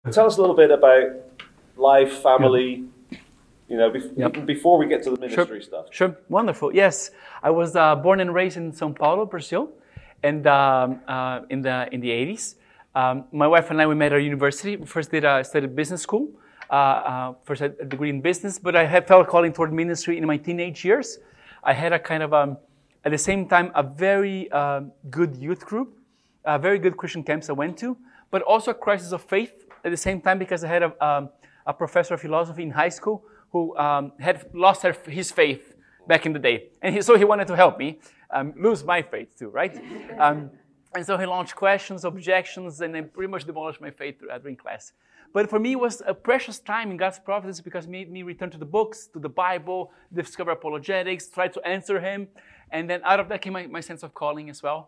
Tell us a little bit about life, Yeah. family, Yep. before we get to the Sure. ministry stuff. Sure. Wonderful. Yes, I was born and raised in São Paulo, Brazil, and in the 80s. My wife and I we met at university. We first studied business school. First had a degree in business, but I had felt calling toward ministry in my teenage years. I had a kind of at the same time a very good youth group, very good Christian camps I went to, but also a crisis of faith at the same time because I had a professor of philosophy in high school who had lost his faith back in the day. And so he wanted to help me lose my faith too, right? And so he launched questions, objections, and then pretty much demolished my faith during class. But for me, it was a precious time in God's providence because it made me return to the books, to the Bible, discover apologetics, try to answer him. And then out of that came my sense of calling as well.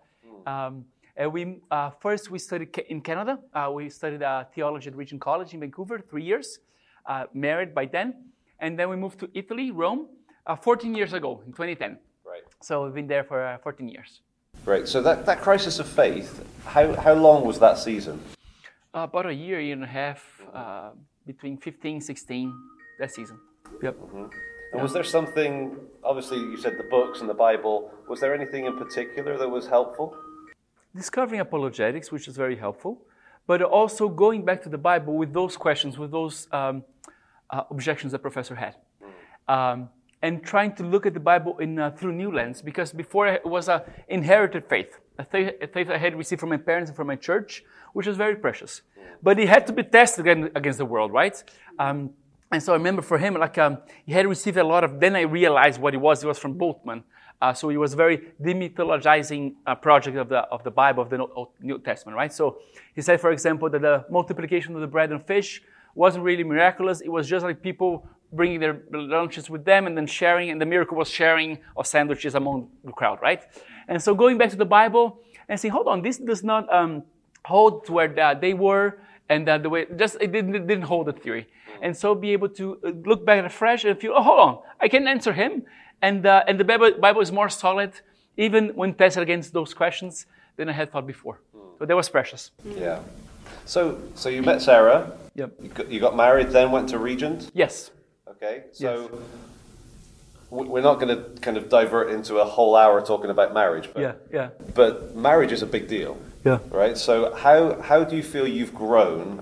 First we studied in Canada. We studied theology at Regent College in Vancouver, 3 years, married by then. And then we moved to Italy, Rome, 14 years ago, in 2010. Right. So we've been there for 14 years. Great. So that crisis of faith, how long was that season? About a year and a half, between 15, 16, that season. Yep. Mm-hmm. And was there something, obviously you said the books and the Bible, was there anything in particular that was helpful? Discovering apologetics, which is very helpful, but also going back to the Bible with those questions, with those objections the professor had. And trying to look at the Bible through new lens, because before it was an inherited faith, a faith I had received from my parents and from my church, which was very precious. But it had to be tested against the world, right? And so I remember for him, he had received a lot of, then I realized what it was. It was from Bultmann. So it was very demythologizing project of the Bible, of the New Testament, right? So he said, for example, that the multiplication of the bread and fish wasn't really miraculous. It was just like people bringing their lunches with them and then sharing, and the miracle was sharing of sandwiches among the crowd, right? And so going back to the Bible and saying, hold on, this does not hold to where they were, and the way, just it didn't hold the theory. And so be able to look back at it fresh and feel, oh, hold on, I can answer him. And the Bible is more solid, even when tested against those questions, than I had thought before. So that was precious. Yeah. So you met Sarah. Yep. You got married, then went to Regent. Yes. Okay. So we're not going to kind of divert into a whole hour talking about marriage. But, Yeah. But marriage is a big deal. Yeah. Right. So how do you feel you've grown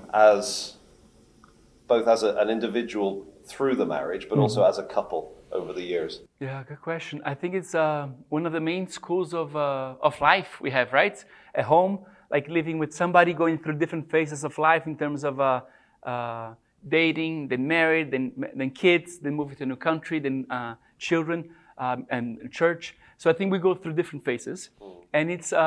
both as an individual through the marriage, but also as a couple over the years? Yeah, good question. I think it's one of the main schools of life we have, right? At home, like living with somebody, going through different phases of life in terms of dating, then married, then kids, then moving to a new country, then children, and church. So I think we go through different phases, and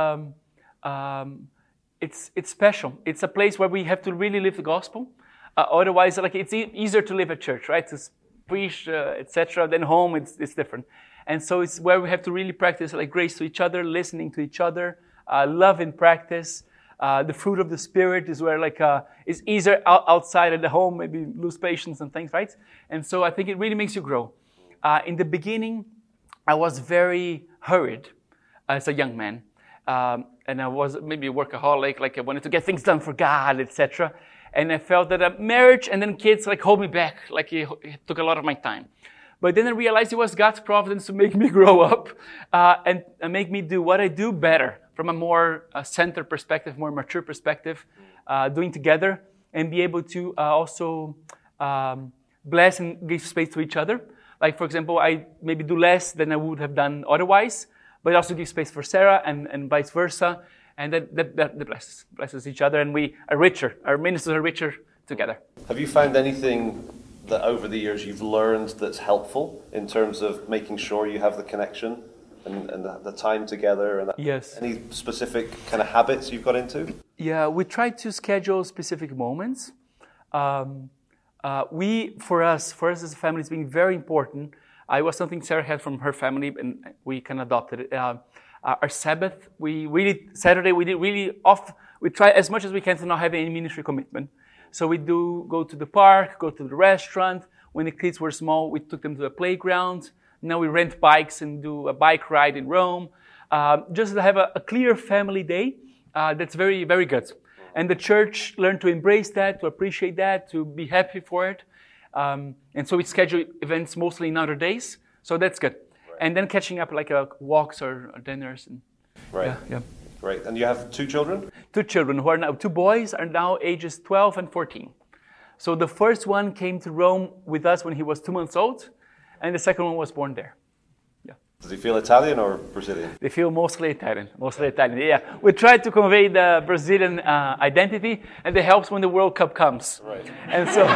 it's special. It's a place where we have to really live the gospel. Otherwise, it's easier to live at church, right? To preach, etc. Then home, it's different. And so it's where we have to really practice grace to each other, listening to each other, love in practice. The fruit of the Spirit is where it's easier outside at the home, maybe lose patience and things, right? And so I think it really makes you grow. In the beginning, I was very hurried as a young man. And I was maybe a workaholic, I wanted to get things done for God, etc. And I felt that marriage and then kids hold me back, it took a lot of my time. But then I realized it was God's providence to make me grow up and make me do what I do better from a more centered perspective, more mature perspective, doing together and be able to also bless and give space to each other. For example, I maybe do less than I would have done otherwise, but also give space for Sarah and vice versa. And that blesses each other, and we are richer. Our ministers are richer together. Have you found anything that over the years you've learned that's helpful in terms of making sure you have the connection and the time together? And yes. Any specific kind of habits you've got into? Yeah, we try to schedule specific moments. For us as a family, it's been very important. It was something Sarah had from her family, and we kind of adopted it. Our Sabbath, Saturday, we did really off. We try as much as we can to not have any ministry commitment. So we do go to the park, go to the restaurant. When the kids were small, we took them to a playground. Now we rent bikes and do a bike ride in Rome. Just to have a clear family day, that's very, very good. And the church learned to embrace that, to appreciate that, to be happy for it. And so we schedule events mostly in other days. So that's good. Right. And then catching up like walks or dinners. And, right. Yeah. Great. And you have 2 children? 2 children who are now, 2 boys are now ages 12 and 14. So the first one came to Rome with us when he was 2 months old. And the second one was born there. Does he feel Italian or Brazilian? They feel mostly Italian, Yeah, we try to convey the Brazilian identity, and it helps when the World Cup comes. Right. And so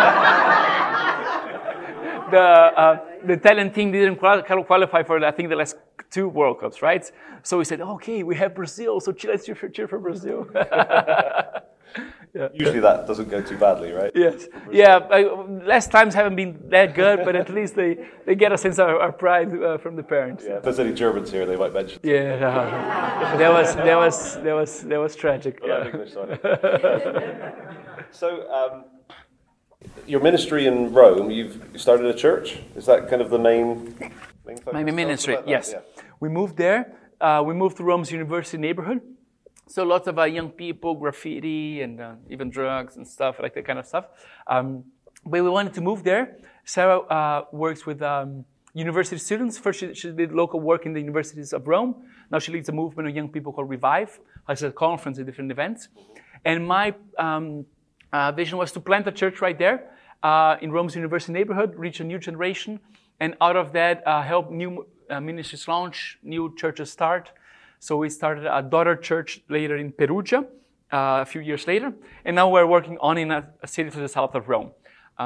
the Italian team didn't qualify for, I think, the last 2 World Cups, right? So we said, okay, we have Brazil, so let's cheer for Brazil. Yeah. Usually that doesn't go too badly, right? Yes. Yeah, last times haven't been that good, but at least they get a sense of pride from the parents. Yeah, if there's any Germans here, they might mention. Yeah, that was tragic. Yeah. So, your ministry in Rome, you've started a church. Is that kind of the main focus? My ministry, yes. Yeah. We moved there. We moved to Rome's university neighborhood. So lots of young people, graffiti, and even drugs and stuff, like that kind of stuff. But we wanted to move there. Sarah works with university students. First, she did local work in the universities of Rome. Now she leads a movement of young people called Revive. It's a conference and different events. And my vision was to plant a church right there in Rome's university neighborhood, reach a new generation, and out of that, help new ministries launch, new churches start. So we started a daughter church later in Perugia, a few years later, and now we're working on in a city to the south of Rome,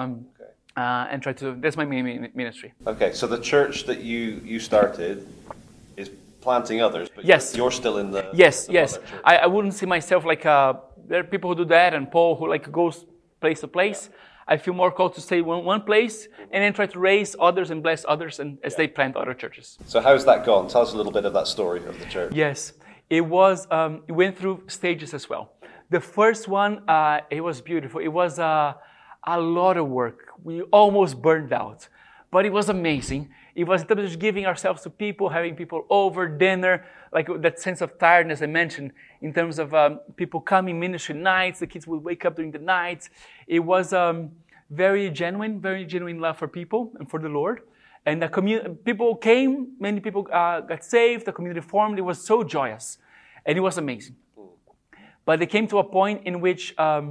and try to. That's my main ministry. Okay, so the church that you started is planting others, but yes, you're still in the yes. I wouldn't see myself like there are people who do that, and Paul who like goes place to place. Yeah. I feel more called to stay one place and then try to raise others and bless others and as they plant other churches. So how's that gone? Tell us a little bit of that story of the church. Yes, it was. It went through stages as well. The first one, it was beautiful. It was a lot of work. We almost burned out, but it was amazing. It was in terms of just giving ourselves to people, having people over, dinner, like that sense of tiredness I mentioned, in terms of people coming ministry nights, the kids would wake up during the nights. It was very genuine love for people and for the Lord. And the people came, many people got saved, the community formed. It was so joyous, and it was amazing. But it came to a point in which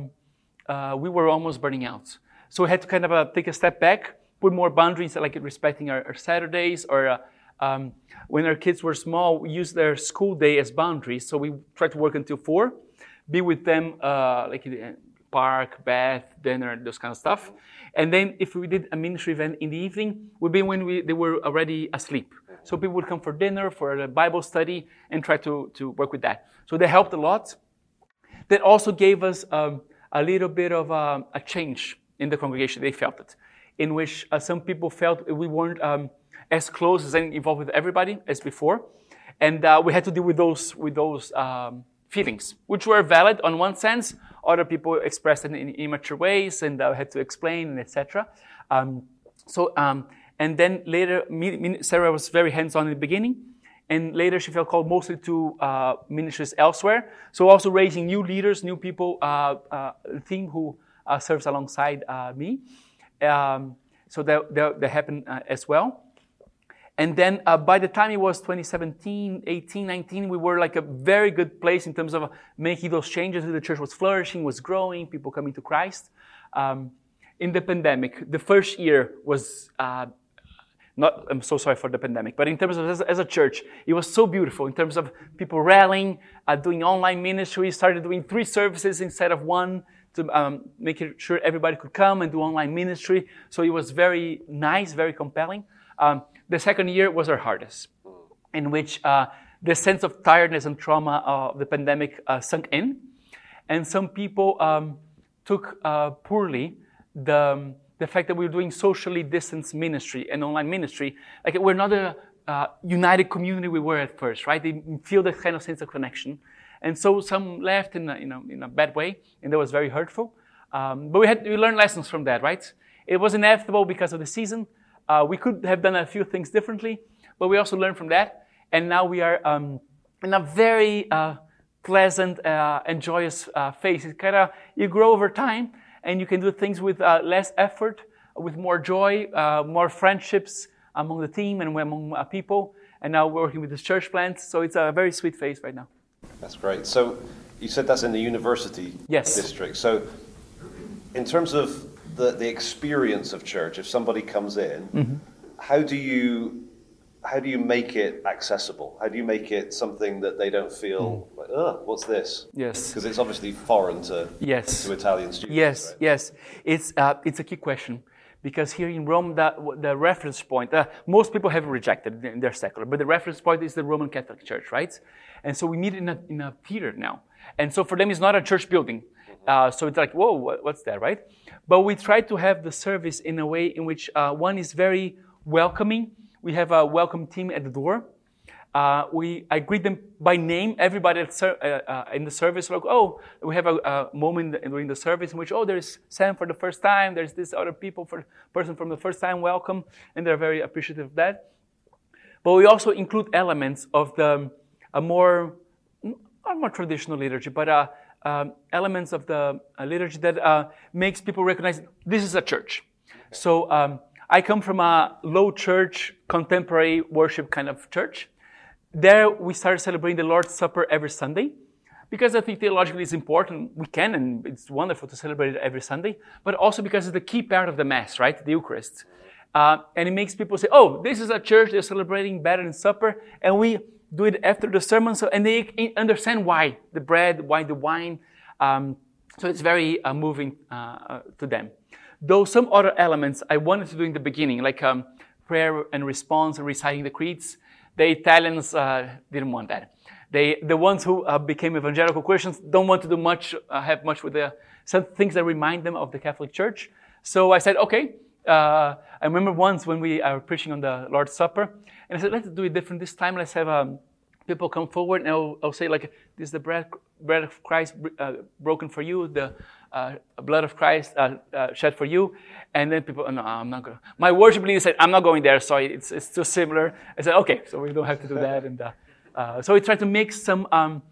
we were almost burning out. So we had to kind of take a step back, put more boundaries, like respecting our Saturdays, or when our kids were small, we used their school day as boundaries. So we tried to work until 4, be with them like in the park, bath, dinner, those kind of stuff. And then if we did a ministry event in the evening, would be when they were already asleep. So people would come for dinner, for a Bible study, and try to work with that. So that helped a lot. That also gave us a little bit of a change in the congregation. They felt it, in which some people felt we weren't as close as involved with everybody as before, and we had to deal with those feelings, which were valid on one sense. Other people expressed it in immature ways, and had to explain, and etc. And then later, Sarah was very hands-on in the beginning, and later she felt called mostly to ministries elsewhere. So also raising new leaders, new people, team who serves alongside me. So that happened as well. And then by the time it was 2017, 18, 19, we were like a very good place in terms of making those changes. The church was flourishing, was growing, people coming to Christ. In the pandemic, the first year was I'm so sorry for the pandemic, but in terms of as a church, it was so beautiful in terms of people rallying, doing online ministry, started doing 3 services instead of 1 to make sure everybody could come and do online ministry. So it was very nice, very compelling. The second year was our hardest, in which the sense of tiredness and trauma of the pandemic sunk in. And some people took poorly the fact that we were doing socially distanced ministry and online ministry. Like we're not a united community we were at first, right? They feel that kind of sense of connection. And so some left in a bad way, and that was very hurtful. But we learned lessons from that, right? It was inevitable because of the season. We could have done a few things differently, but we also learned from that. And now we are in a very pleasant and joyous face. It kind of, you grow over time, and you can do things with less effort, with more joy, more friendships among the team and among people. And now we're working with this church plant, so it's a very sweet phase right now. That's great. So you said that's in the university district. So in terms of the experience of church, if somebody comes in, how do you make it accessible? How do you make it something that they don't feel like, what's this? Yes. Because it's obviously foreign to Italian students. Yes, right? yes. It's a key question. Because here in Rome, the reference point, most people have rejected it, they're secular, but the reference point is the Roman Catholic Church, right? And so we meet in a theater now. And so for them, it's not a church building. So it's like, whoa, what's that, right? But we try to have the service in a way in which one is very welcoming. We have a welcome team at the door. I greet them by name. Everybody in the service, like, we have a moment during the service in which, there's Sam for the first time. There's this other person from the first time, welcome, and they're very appreciative of that. But we also include elements of not more traditional liturgy, but elements of the liturgy that makes people recognize this is a church. So I come from a low church, contemporary worship kind of church. There, we started celebrating the Lord's Supper every Sunday, because I think theologically it's important. We can, and it's wonderful to celebrate it every Sunday, but also because it's the key part of the Mass, right? The Eucharist. And it makes people say, this is a church, they're celebrating better than supper, and we do it after the sermon, and they understand why the bread, why the wine. So it's very moving to them. Though some other elements I wanted to do in the beginning, like prayer and response and reciting the creeds, the Italians didn't want that. The ones who became evangelical Christians don't want to do much, have much with some things that remind them of the Catholic Church. So I said, okay. I remember once when we are preaching on the Lord's Supper, and I said, let's do it different this time. Let's have people come forward, and I'll say, like, this is the bread of Christ broken for you, the blood of Christ shed for you. And then people, no, I'm not going to. My worship leader said, I'm not going there, sorry, it's too similar. I said, okay, so we don't have to do that. And so we tried to mix some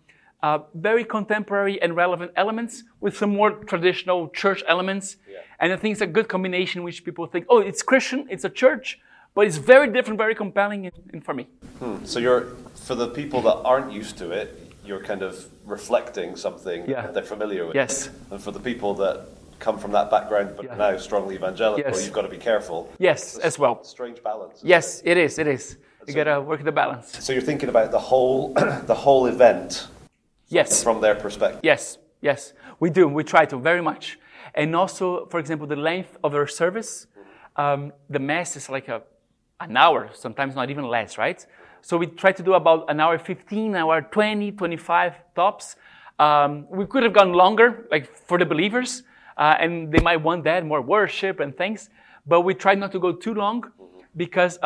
very contemporary and relevant elements with some more traditional church elements. Yeah. And I think it's a good combination in which people think, it's Christian, it's a church, but it's very different, very compelling for me. So for the people that aren't used to it, you're kind of reflecting something that they're familiar with. Yes. And for the people that come from that background but are now strongly evangelical, you've got to be careful. Yes, as well. Strange balance. Yes, it is. You got to work the balance. So you're thinking about the whole event. Yes. From their perspective. Yes. We do. We try to very much. And also, for example, the length of our service. The Mass is like an hour, sometimes not even less, right? So we try to do about an hour 15, an hour 20, 25 tops. We could have gone longer, like for the believers, and they might want that, more worship and things. But we try not to go too long because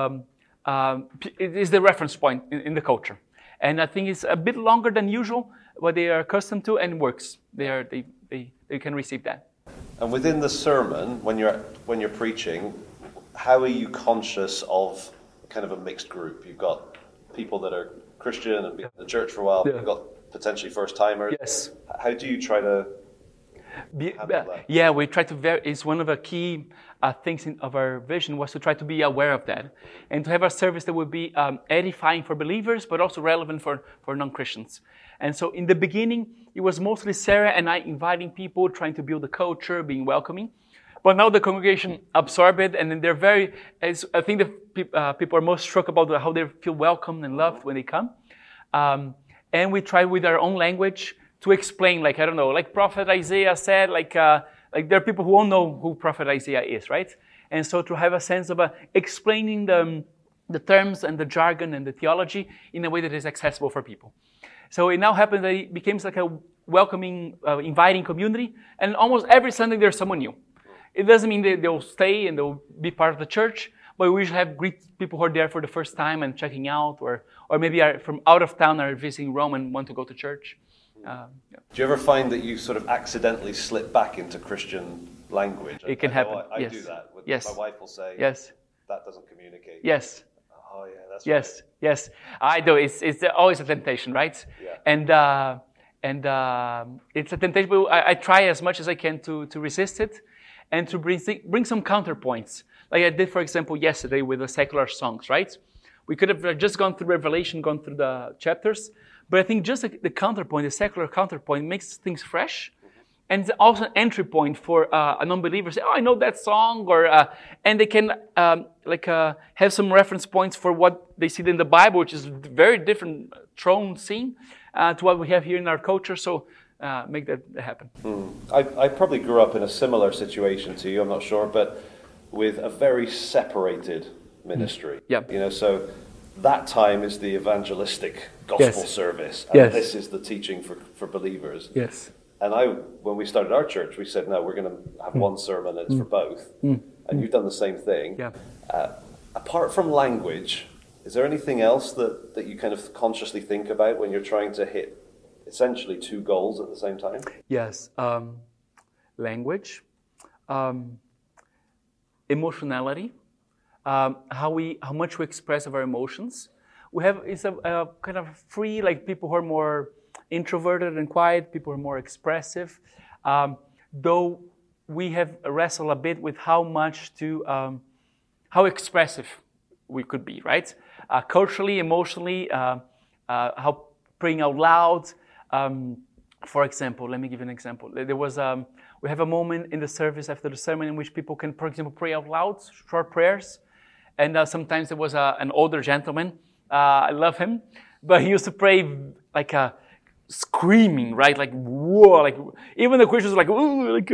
it is the reference point in the culture. And I think it's a bit longer than usual, what they are accustomed to, and works. They can receive that. And within the sermon, when you're preaching, how are you conscious of kind of a mixed group? You've got people that are Christian and been in the church for a while. You've got potentially first-timers. Yes. How do you try to handle that? Yeah, we try to. It's one of the key things of our vision was to try to be aware of that, and to have a service that would be edifying for believers, but also relevant for non-Christians. And so in the beginning, it was mostly Sarah and I inviting people, trying to build a culture, being welcoming. But now the congregation absorbed it, and then they're very. I think the people are most struck about how they feel welcomed and loved when they come. And we try with our own language to explain, like, I don't know, like Prophet Isaiah said, like there are people who won't know who Prophet Isaiah is, right? And so to have a sense of explaining the terms and the jargon and the theology in a way that is accessible for people. So it now happens that it becomes like a welcoming, inviting community, and almost every Sunday there's someone new. It doesn't mean that they'll stay and they'll be part of the church, but we usually have greet people who are there for the first time and checking out, or maybe are from out of town, are visiting Rome and want to go to church. Do you ever find that you sort of accidentally slip back into Christian language? It can happen. I yes. do that. Yes. My wife will say, yes. that doesn't communicate. Yes. Oh yeah, that's yes, right. Yes. I do. It's always a temptation, right? Yeah. And it's a temptation, but I try as much as I can to resist it, and to bring some counterpoints. Like I did, for example, yesterday with the secular songs, right? We could have just gone through Revelation, gone through the chapters, but I think just the counterpoint, the secular counterpoint, makes things fresh. And it's also an entry point for a non-believer. Say, oh, I know that song, and they can have some reference points for what they see in the Bible, which is very different throne scene to what we have here in our culture. So make that happen. I probably grew up in a similar situation to you. I'm not sure, but with a very separated ministry. Yeah. So that time is the evangelistic gospel service, and this is the teaching for believers. Yes. And when we started our church, we said, no, we're going to have one sermon and it's for both. And you've done the same thing. Yeah. Apart from language, is there anything else that you kind of consciously think about when you're trying to hit essentially two goals at the same time? Yes. Language, emotionality, how much we express of our emotions. It's a kind of free, like people who are more introverted and quiet, people are more expressive, though we have wrestled a bit with how expressive we could be, right? Culturally, emotionally, how praying out loud. For example, let me give you an example. There was we have a moment in the service after the sermon in which people can, for example, pray out loud, short prayers, and sometimes there was an older gentleman. I love him, but he used to pray like a screaming, right? Like, whoa, like, even the Christians were like, ooh, like,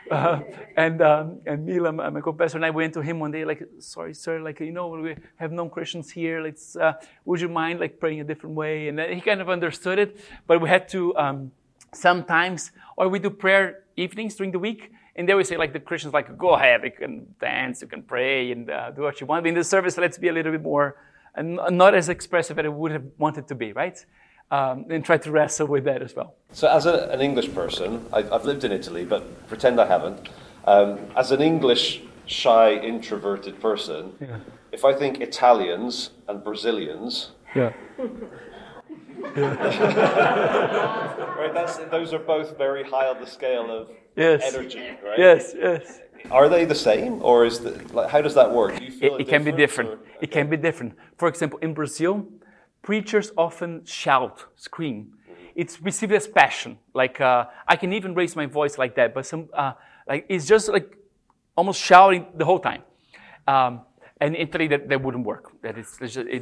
and Mila, my co-pastor, and I went to him one day, like, sorry, sir, like, we have non-Christians here. Let's, would you mind, like, praying a different way? And he kind of understood it, but we had to, sometimes, or we do prayer evenings during the week, and they would say, like, the Christians, like, go ahead, you can dance, you can pray, and do what you want. But in the service, let's be a little bit more, and not as expressive as I would have wanted to be, right? And try to wrestle with that as well. So as an English person, I've lived in Italy, but pretend I haven't. As an English, shy, introverted person, if I think Italians and Brazilians... Yeah. Right, those are both very high on the scale of energy, right? Yes. Are they the same, or how does that work? Do you feel it can be different. Okay. It can be different. For example, in Brazil, preachers often shout, scream. It's received as passion. Like I can even raise my voice like that, but it's just like almost shouting the whole time. And in Italy, that wouldn't work. That is,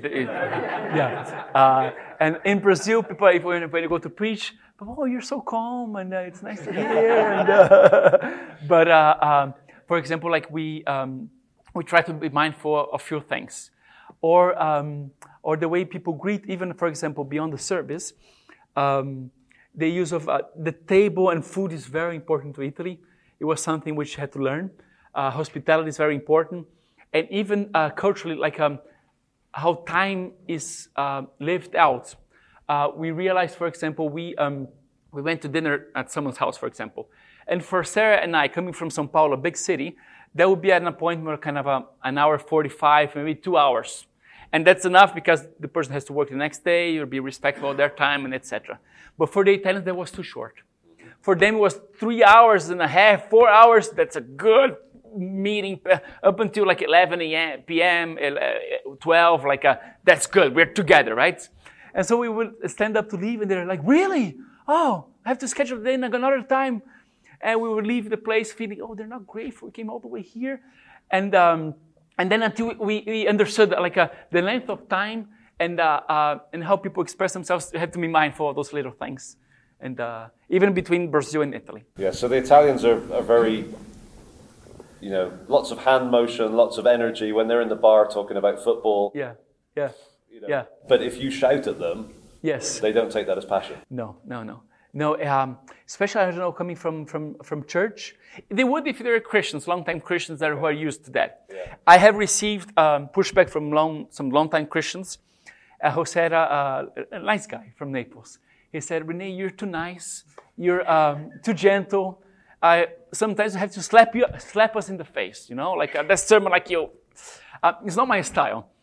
and in Brazil, people, when you go to preach, oh, you're so calm, and it's nice to hear. But for example, like we try to be mindful of a few things, or the way people greet, even for example, beyond the service, the use of the table and food is very important to Italy. It was something which had to learn. Hospitality is very important. And even culturally, like how time is lived out. We realized, for example, we went to dinner at someone's house, for example. And for Sarah and I, coming from São Paulo, a big city, that would be an appointment kind of an hour 45, maybe 2 hours. And that's enough because the person has to work the next day, you'll be respectful of their time, and etc. But for the Italians, that was too short. For them, it was 3 hours and a half, 4 hours. That's a good meeting up until like 11 p.m., 12, that's good. We're together, right? And so we would stand up to leave, and they're like, really? Oh, I have to schedule the day another time. And we would leave the place feeling, oh, they're not grateful. We came all the way here. And then until we understood the length of time and how people express themselves, you have to be mindful of those little things. And even between Brazil and Italy. Yeah, so the Italians are very, lots of hand motion, lots of energy when they're in the bar talking about football. Yeah. But if you shout at them, yes, they don't take that as passion. No. Especially, I don't know, coming from church. They would if they're Christians, long-time Christians who are used to that. Yeah. I have received pushback from some long-time Christians who said, a nice guy from Naples. He said, Rene, you're too nice. You're too gentle. Sometimes I have to slap us in the face, like that sermon like you. It's not my style.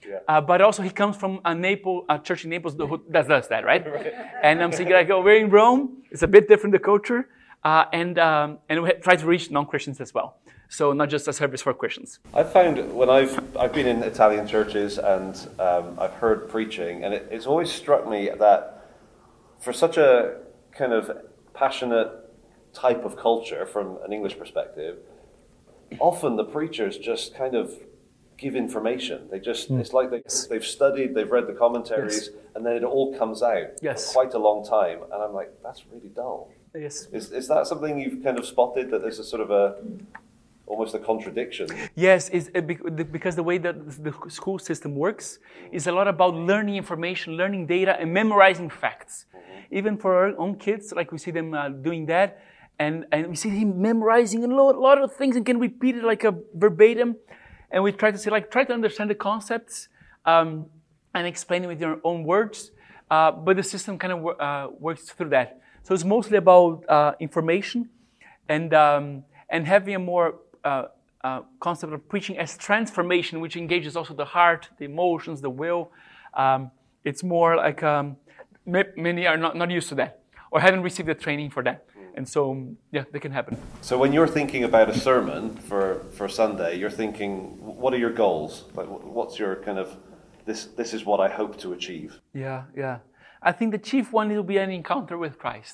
but also he comes from a church in Naples who does that, right? And I'm thinking, like, we're in Rome. It's a bit different, the culture. And we try to reach non-Christians as well. So not just a service for Christians. I've found when I've been in Italian churches and I've heard preaching, and it's always struck me that for such a kind of passionate type of culture from an English perspective, often the preachers just kind of give information. They just, it's like they've studied, they've read the commentaries, and then it all comes out for quite a long time. And I'm like, that's really dull. Yes. Is that something you've kind of spotted, that there's a sort of almost a contradiction? Yes, because the way that the school system works is a lot about learning information, learning data, and memorizing facts. Even for our own kids, like we see them doing that, and we see him memorizing a lot of things and can repeat it like a verbatim. And we try to say, like, try to understand the concepts and explain it with your own words. But the system kind of works through that. So it's mostly about information and having a more concept of preaching as transformation, which engages also the heart, the emotions, the will. It's more like many are not used to that or haven't received the training for that. And so, that can happen. So when you're thinking about a sermon for Sunday, you're thinking, what are your goals? Like, what's your kind of, this is what I hope to achieve? Yeah. I think the chief one will be an encounter with Christ,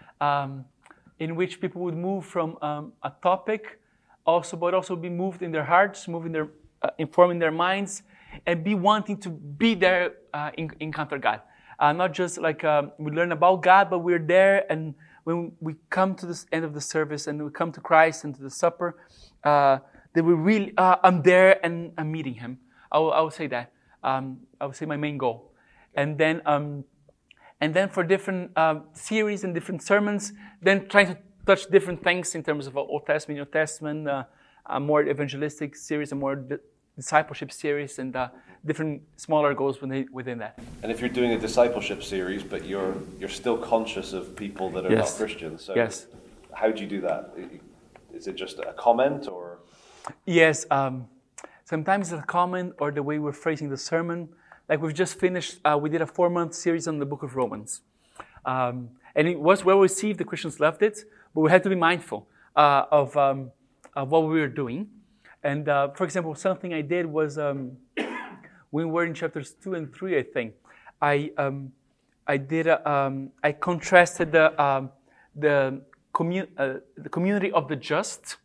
in which people would move from a topic, but also be moved in their hearts, informing their minds, and be wanting to be there, encounter God. Not just like we learn about God, but we're there, and when we come to the end of the service and we come to Christ and to the supper, that we really, I'm there and I'm meeting Him. I would say that. I would say my main goal. And then for different series and different sermons, then trying to touch different things in terms of Old Testament, New Testament, a more evangelistic series, a more discipleship series, and different smaller goals within that. And if you're doing a discipleship series, but you're still conscious of people that are not Christians, so how do you do that? Is it just a comment or? Yes, sometimes it's a comment or the way we're phrasing the sermon. Like we've just finished, we did a 4-month series on the book of Romans. And it was well received, the Christians loved it, but we had to be mindful of what we were doing. And for example, something I did was, when we were in chapters 2 and 3, I think, I contrasted the community of the just,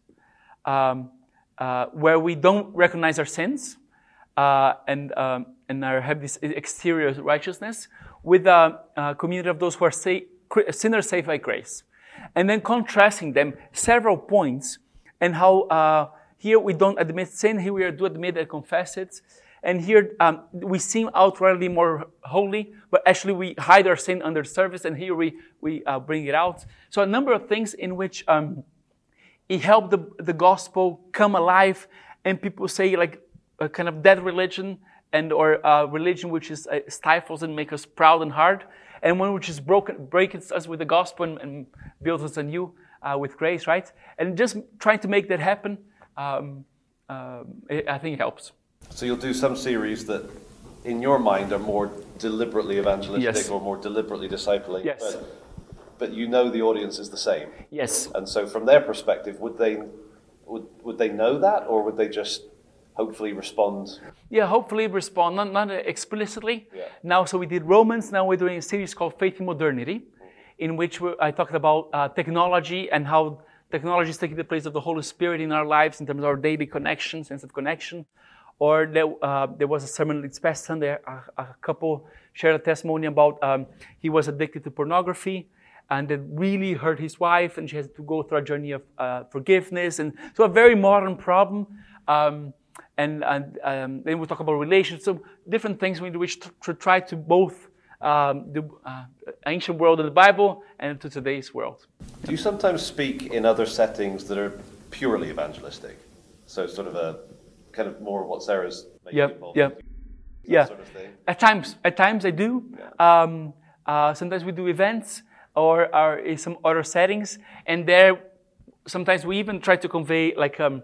where we don't recognize our sins, and have this exterior righteousness, with a community of those who are sinners saved by grace. And then contrasting them several points, and how here we don't admit sin, here we do admit and confess it. And here we seem outwardly more holy, but actually we hide our sin under service, and here we bring it out. So a number of things in which it helped the gospel come alive, and people say like a kind of dead religion, or religion which is stifles and makes us proud and hard, and one which is breaks us with the gospel and builds us anew with grace, right? And just trying to make that happen, I think it helps. So you'll do some series that, in your mind, are more deliberately evangelistic or more deliberately discipling. Yes. But you know the audience is the same. Yes. And so from their perspective, would they know that, or would they just hopefully respond? Yeah, hopefully respond, not explicitly. Yeah. Now, so we did Romans. Now we're doing a series called Faith in Modernity, in which I talked about technology and how technology is taking the place of the Holy Spirit in our lives in terms of our daily connection, sense of connection. Or there was a sermon this past Sunday, a couple shared a testimony about he was addicted to pornography, and it really hurt his wife, and she had to go through a journey of forgiveness, and so a very modern problem. And then we talk about relations, so different things which to try to both the ancient world of the Bible and to today's world. Do you sometimes speak in other settings that are purely evangelistic? So sort of a kind of more what Sarah's involved in? Sort of thing? At times I do. Yeah. Sometimes we do events or in some other settings, and there sometimes we even try to convey like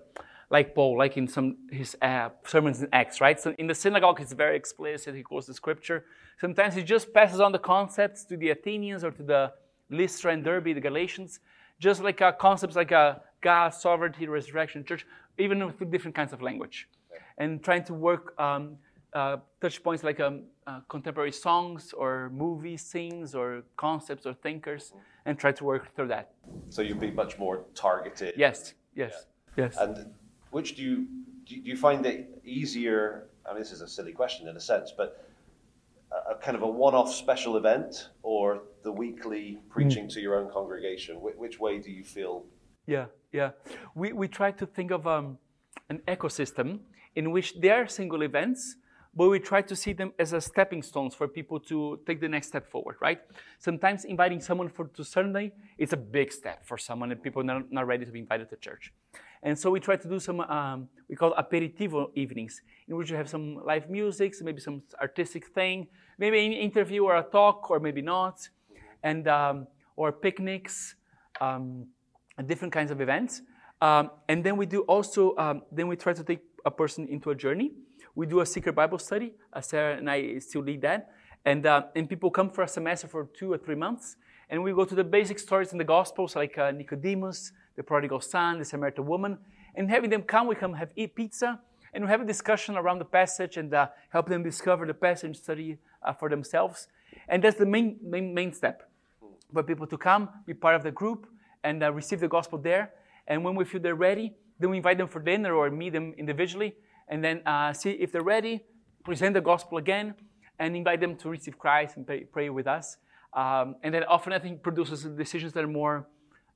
like Paul, like in his sermons in Acts, right? So in the synagogue, it's very explicit. He quotes the scripture. Sometimes he just passes on the concepts to the Athenians or to the Lystra and Derbe, the Galatians, just like concepts like God, sovereignty, resurrection, church, even with different kinds of language. And trying to work touch points like contemporary songs or movie scenes or concepts or thinkers, and try to work through that. So you'd be much more targeted. Yes. And which do you find it easier? I mean, this is a silly question in a sense, but a kind of a one-off special event or the weekly preaching to your own congregation? Which way do you feel? Yeah. We try to think of an ecosystem in which there are single events, but we try to see them as a stepping stones for people to take the next step forward, right? Sometimes inviting someone to Sunday, it's a big step for someone and people not ready to be invited to church. And so we try to do some, we call aperitivo evenings, in which you have some live music, maybe some artistic thing, maybe an interview or a talk, or maybe not, and or picnics, different kinds of events. And then we do also, then we try to take a person into a journey. We do a secret Bible study. Sarah and I still lead that. And people come for a semester for 2 or 3 months. And we go to the basic stories in the Gospels, like Nicodemus, the prodigal son, the Samaritan woman. And having them come, we come eat pizza. And we have a discussion around the passage and help them discover the passage and study for themselves. And that's the main step. For people to come, be part of the group, and receive the gospel there. And when we feel they're ready, then we invite them for dinner or meet them individually. And then see if they're ready, present the gospel again, and invite them to receive Christ and pray with us. And then often I think produces decisions that are more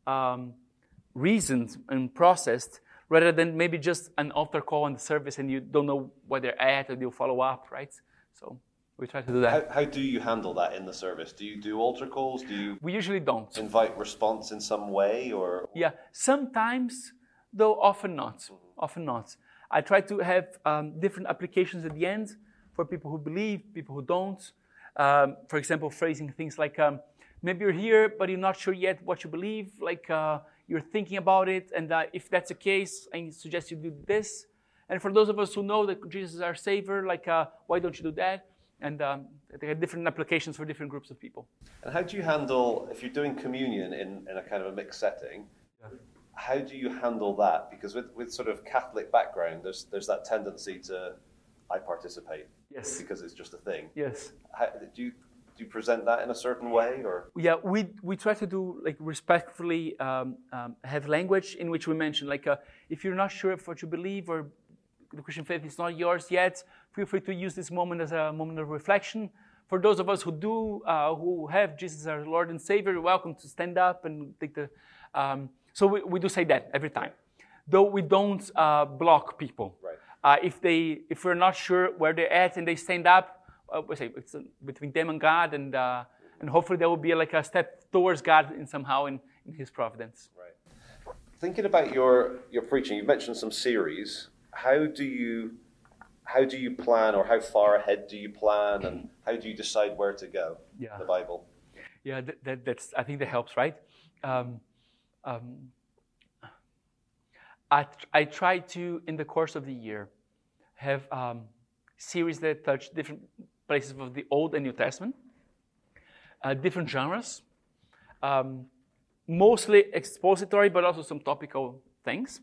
reasoned and processed, rather than maybe just an altar call on the service and you don't know where they're at, or they'll follow up, right? So we try to do that. How do you handle that in the service? Do you do altar calls? We usually don't. Invite response in some way, or? Yeah, sometimes, though often not. Often not. I try to have different applications at the end for people who believe, people who don't. For example, phrasing things like, maybe you're here, but you're not sure yet what you believe. Like you're thinking about it, and if that's the case, I suggest you do this. And for those of us who know that Jesus is our Savior, like why don't you do that? And they have different applications for different groups of people. And how do you handle, if you're doing communion in a kind of a mixed setting, how do you handle that? Because with sort of Catholic background, there's that tendency to, I participate. Yes. Because it's just a thing. Yes. Do you present that in a certain way, or? Yeah, we try to do, like, respectfully have language in which we mention, like, if you're not sure of what you believe or the Christian faith is not yours yet, feel free to use this moment as a moment of reflection. For those of us who do, who have Jesus as our Lord and Savior, you're welcome to stand up and take the... So we do say that every time, though we don't block people. Right. If we're not sure where they're at and they stand up, we say it's between them and God, and hopefully there will be like a step towards God somehow in His providence. Right. Thinking about your preaching, you mentioned some series. How do you plan, or how far ahead do you plan, and how do you decide where to go in the Bible? Yeah, that's. I think that helps, right? I try to, in the course of the year, have series that touch different places of the Old and New Testament, different genres, mostly expository, but also some topical things.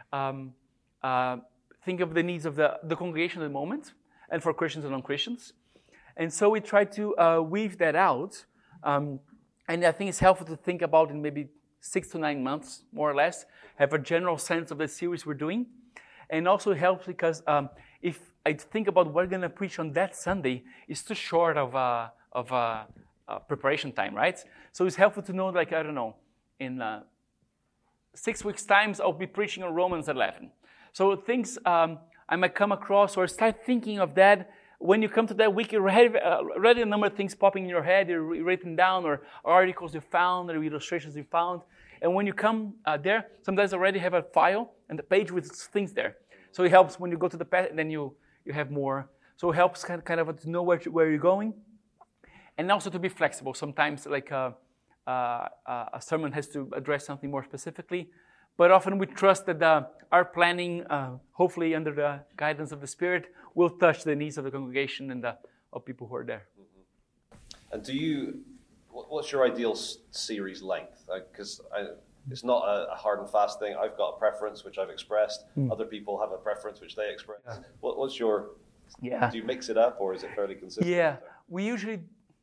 Think of the needs of the congregation at the moment, and for Christians and non-Christians. And so we try to weave that out, and I think it's helpful to think about in maybe 6 to 9 months, more or less, have a general sense of the series we're doing. And also helps because if I think about what we're going to preach on that Sunday, it's too short of preparation time, right? So it's helpful to know, like, I don't know, in 6 weeks' time, I'll be preaching on Romans 11. So things I might come across or start thinking of that. When you come to that week, you already a number of things popping in your head, you're written down, or articles you found, or illustrations you found. And when you come there, sometimes I already have a file and a page with things there. So it helps when you go to the past, and then you have more. So it helps kind of to know where you're going. And also to be flexible. Sometimes like a sermon has to address something more specifically. but often we trust that our planning, hopefully under the guidance of the Spirit, will touch the needs of the congregation and of people who are there. Mm-hmm. And what's your ideal series length? Because it's not a hard and fast thing. I've got a preference, which I've expressed. Other people have a preference, which they express. Yeah. What's your... Yeah. Do you mix it up, or is it fairly consistent? Yeah. We usually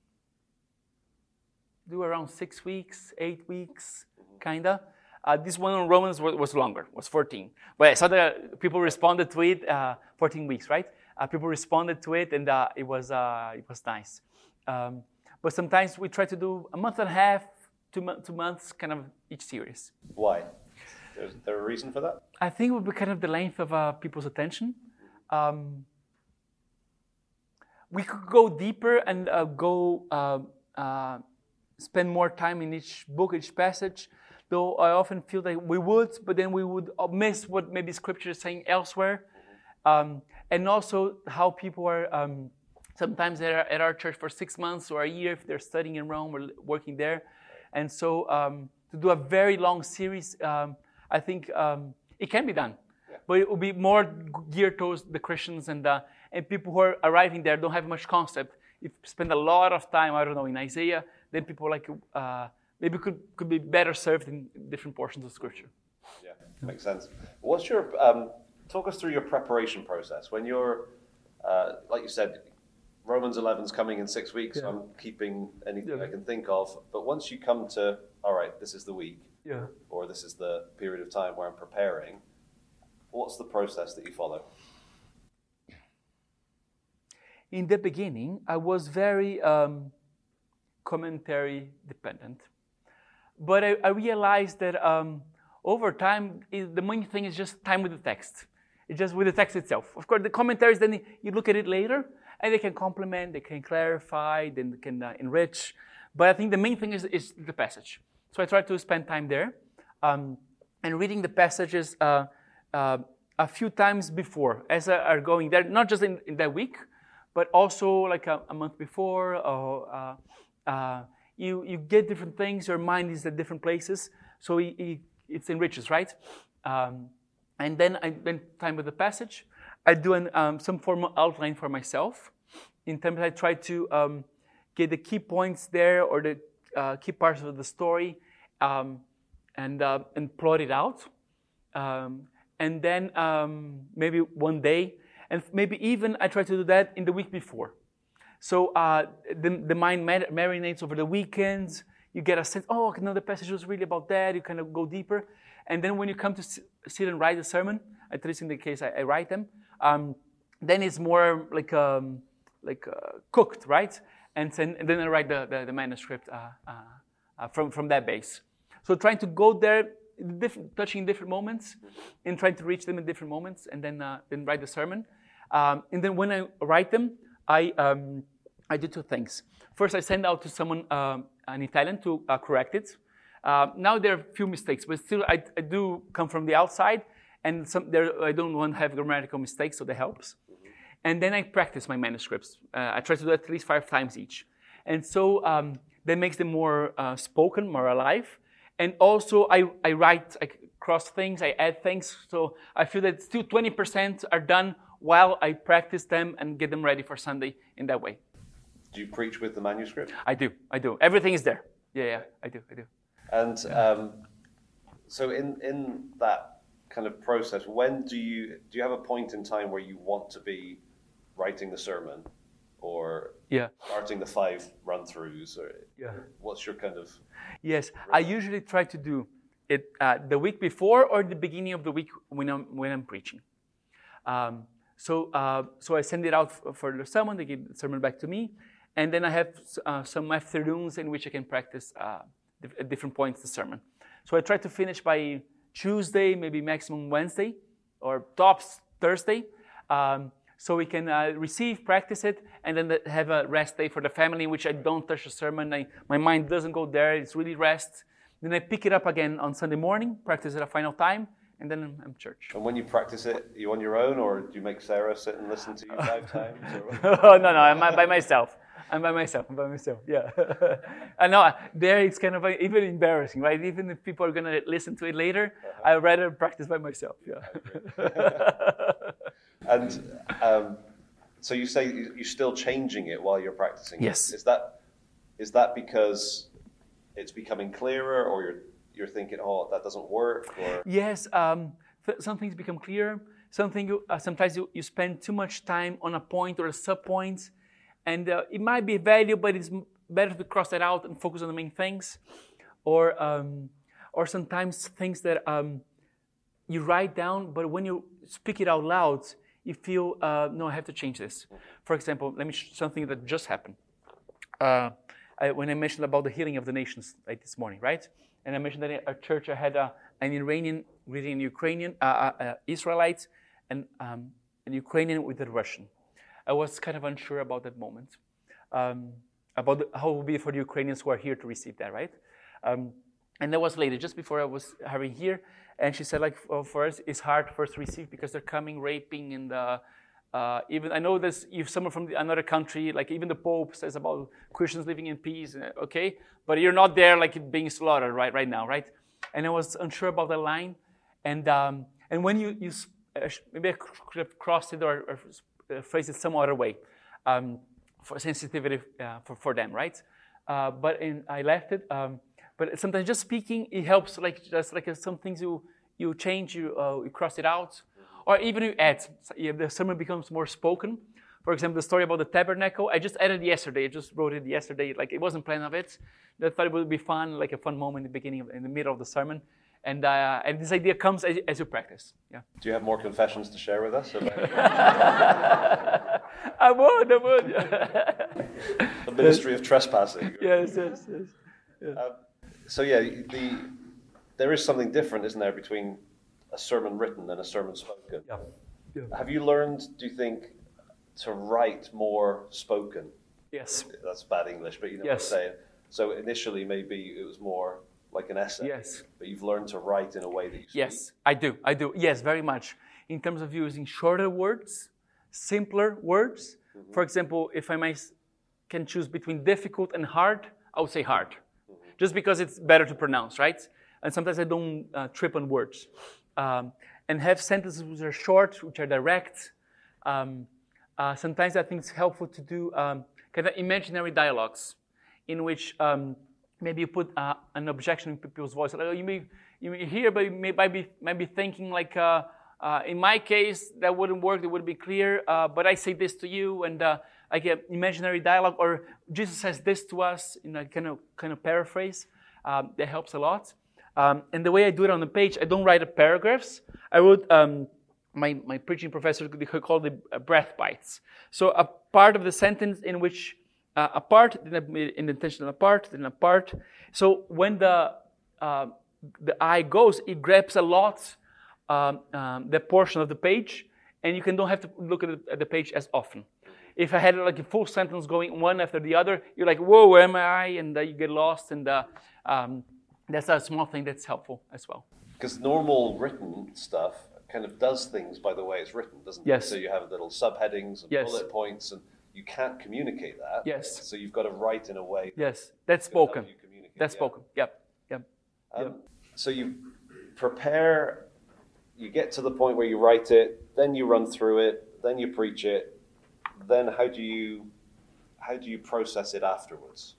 do around 6 weeks, 8 weeks, kind of. This one on Romans was longer, was 14. But I saw that people responded to it, 14 weeks, right? People responded to it, and it was nice. But sometimes we try to do a month and a half, 2 months, kind of each series. Why? Is there a reason for that? I think it would be kind of the length of people's attention. We could go deeper and spend more time in each book, each passage, though I often feel that we would, but then we would miss what maybe Scripture is saying elsewhere. And also how people are sometimes at our church for 6 months or a year if they're studying in Rome or working there. And so to do a very long series, I think it can be done. Yeah. But it will be more geared towards the Christians and people who are arriving there don't have much concept. If you spend a lot of time, I don't know, in Isaiah, then people maybe could be better served in different portions of Scripture. Yeah, makes sense. What's your talk us through your preparation process when you're like you said, Romans 11's coming in 6 weeks. Yeah. I'm keeping anything I can think of. But once you come to, all right, this is the week, or this is the period of time where I'm preparing, what's the process that you follow? In the beginning, I was very commentary dependent. But I realized that over time, the main thing is just time with the text. It's just with the text itself. Of course, the commentaries, then you look at it later, and they can complement, they can clarify, then they can enrich. But I think the main thing is the passage. So I try to spend time there and reading the passages a few times before as I are going there, not just in that week, but also like a month before. Or you get different things, your mind is at different places, so it enriches, right? And then I spend time with the passage. I do some formal outline for myself. In terms, I try to get the key points there or the key parts of the story and plot it out. And then maybe one day, and maybe even I try to do that in the week before. So the mind marinates over the weekends. You get a sense, oh, no, the passage was really about that. You kind of go deeper. And then when you come to sit and write the sermon, at least in the case I write them, then it's more like cooked, right? And then I write the manuscript from that base. So trying to go there, touching different moments, and trying to reach them in different moments, and then write the sermon. And then when I write them, I do two things. First, I send out to someone, an Italian, to correct it. Now there are a few mistakes, but still I do come from the outside, and I don't want to have grammatical mistakes, so that helps. And then I practice my manuscripts. I try to do at least 5 times each. And so that makes them more spoken, more alive. And also I write, I cross things, I add things. So I feel that still 20% are done while I practice them and get them ready for Sunday in that way. Do you preach with the manuscript? I do. Everything is there. Yeah, I do. And so in that kind of process, when do you have a point in time where you want to be writing the sermon or starting the 5 run-throughs? Or what's your kind of... Yes, I usually try to do it the week before or the beginning of the week when I'm preaching. So I send it out for the sermon, they give the sermon back to me, and then I have some afternoons in which I can practice at different points the sermon. So I try to finish by Tuesday, maybe maximum Wednesday, or tops Thursday, so we can receive, practice it, and then have a rest day for the family in which I don't touch the sermon. My mind doesn't go there, it's really rest. Then I pick it up again on Sunday morning, practice it a final time, and then I'm church. And when you practice it, are you on your own, or do you make Sarah sit and listen to you 5 times? Oh, no, I'm by myself. I'm by myself. Yeah. I know there it's kind of even embarrassing, right? Even if people are going to listen to it later, I'd rather practice by myself. Yeah. And so you say you're still changing it while you're practicing. Yes. Is that because it's becoming clearer, or you're thinking, oh, that doesn't work? Or yes, some things become clearer. Sometimes you spend too much time on a point or a sub-point, and it might be valuable, but it's better to cross that out and focus on the main things. Or sometimes things that you write down, but when you speak it out loud, you feel, no, I have to change this. For example, let me something that just happened. When I mentioned about the healing of the nations this morning, right? And I mentioned that in our church I had an Iranian reading Ukrainian, Israelite, and an Ukrainian with a Russian. I was kind of unsure about that moment, about how it would be for the Ukrainians who are here to receive that, right? And that was later, just before I was having here, and she said, like, for us, it's hard for us to receive because they're coming, raping, and even I know this. If someone from another country, like even the Pope says about Christians living in peace, okay, but you're not there, like being slaughtered right now, right? And I was unsure about the line, and when you maybe I could have crossed it or phrased it some other way, for sensitivity for them, right? But I left it. But sometimes just speaking, it helps. Like just like some things you change, you cross it out, or even you add. The sermon becomes more spoken. For example, the story about the tabernacle, I just added yesterday. I just wrote it yesterday. Like it wasn't planned of it. I thought it would be fun, like a fun moment in the beginning, in the middle of the sermon. And this idea comes as you practice. Yeah. Do you have more confessions to share with us? I would. The ministry of trespassing. Yes. Yeah. There is something different, isn't there, between a sermon written and a sermon spoken? Yeah. Have you learned, do you think, to write more spoken? Yes. That's bad English, but you know what I'm saying. So initially, maybe it was more like an essay. Yes. But you've learned to write in a way that you speak. Yes, I do. Yes, very much. In terms of using shorter words, simpler words. Mm-hmm. For example, if I can choose between difficult and hard, I would say hard. Mm-hmm. Just because it's better to pronounce, right? And sometimes I don't trip on words. And have sentences which are short, which are direct. Sometimes I think it's helpful to do kind of imaginary dialogues in which maybe you put an objection in people's voice. Like, you may hear, but you might be thinking like, in my case, that wouldn't work. It wouldn't be clear. But I say this to you, and I get imaginary dialogue, or Jesus says this to us in a kind of paraphrase. That helps a lot. And the way I do it on the page, I don't write paragraphs. I wrote my preaching professor called it breath bites. So a part of the sentence in which a part, then in the intentional part, then a part. So when the eye goes, it grabs a lot the portion of the page, and you don't have to look at the page as often. If I had like a full sentence going one after the other, you're like, whoa, where am I? And you get lost, and that's a small thing that's helpful as well. Because normal written stuff kind of does things by the way it's written, doesn't it? Yes. So you have little subheadings and bullet points, and you can't communicate that. Yes. So you've got to write in a way. Yes, that's spoken. That's spoken. Yep. So you prepare, you get to the point where you write it, then you run through it, then you preach it. Then how do you process it afterwards?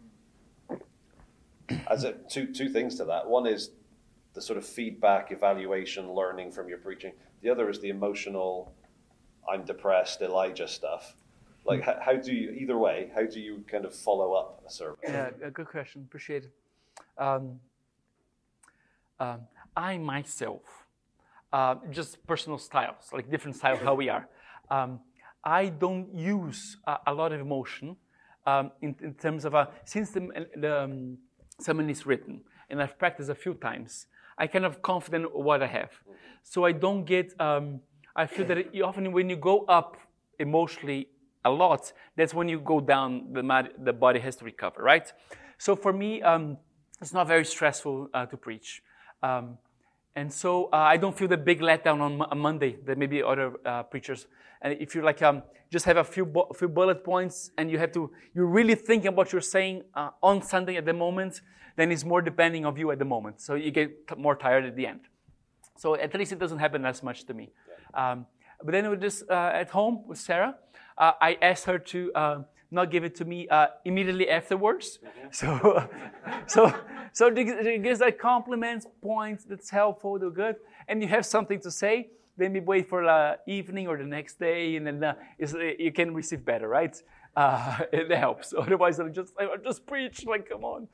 Two things to that. One is the sort of feedback, evaluation, learning from your preaching. The other is the emotional, I'm depressed, Elijah stuff. Like, how do you kind of follow up a sermon? Yeah, a good question. Appreciate it. I myself, just personal styles, like different styles, how we are. I don't use a lot of emotion in terms of, since the sermon is written, and I've practiced a few times, I kind of confident what I have. So I don't get, I feel that often when you go up emotionally a lot, that's when you go down, the body has to recover, right? So for me, it's not very stressful to preach. And so I don't feel the big letdown on Monday that maybe other preachers. And if you just have a few bullet points and you're really thinking about what you're saying on Sunday at the moment, then it's more depending on you at the moment. So you get more tired at the end. So at least it doesn't happen as much to me. But then we just at home with Sarah, I asked her to not give it to me immediately afterwards. So it gives like compliments, points, that's helpful, they're good. And you have something to say, then we wait for the evening or the next day, and then you can receive better, right? It helps. Otherwise, I just preach, like, come on.